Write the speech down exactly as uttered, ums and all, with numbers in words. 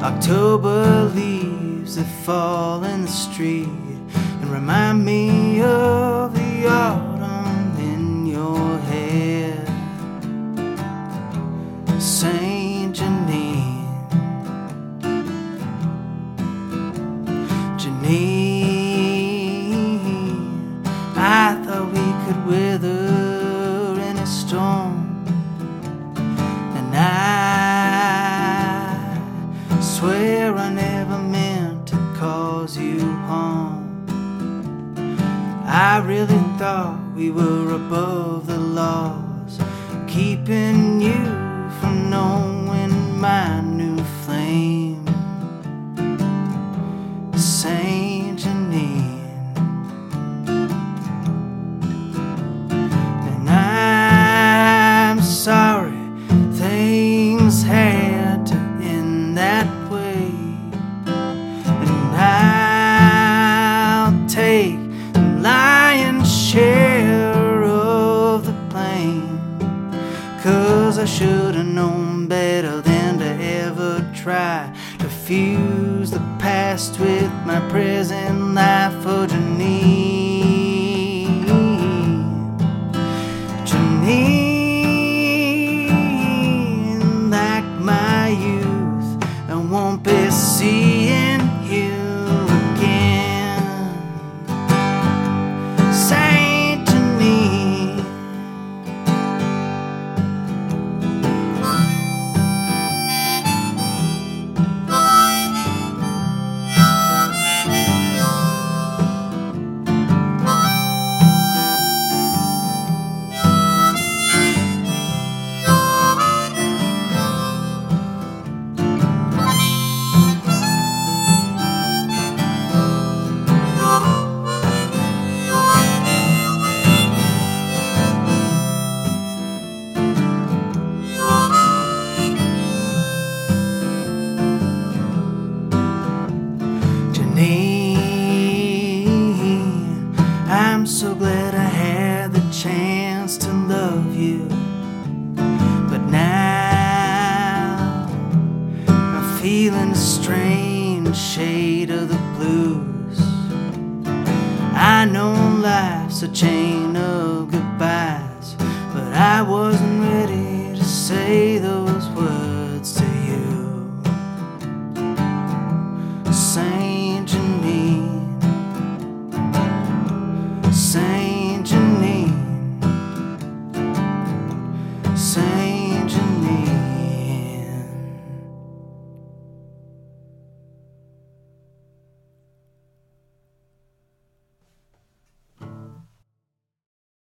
October leaves that fall in the street and remind me of the autumn in your hair. Saint Janine, Janine, I thought we could weather any storm, and I swear I never meant to cause you harm. I really thought we were above the laws, keeping you from knowing my new flame. Saint Janine, and I'm sorry things had to end that way, and I'll take the lion's share of the blame, 'cause I should've known better than to ever try to fuse the past with my present life. For Janine, Janine, like my youth, I won't be seeing you again. Saint Janine, Janine, I'm so glad I had the chance to love you, but now I'm feeling a strange shade of the blues. I know life's a chain of goodbyes, but I wasn't ready to say those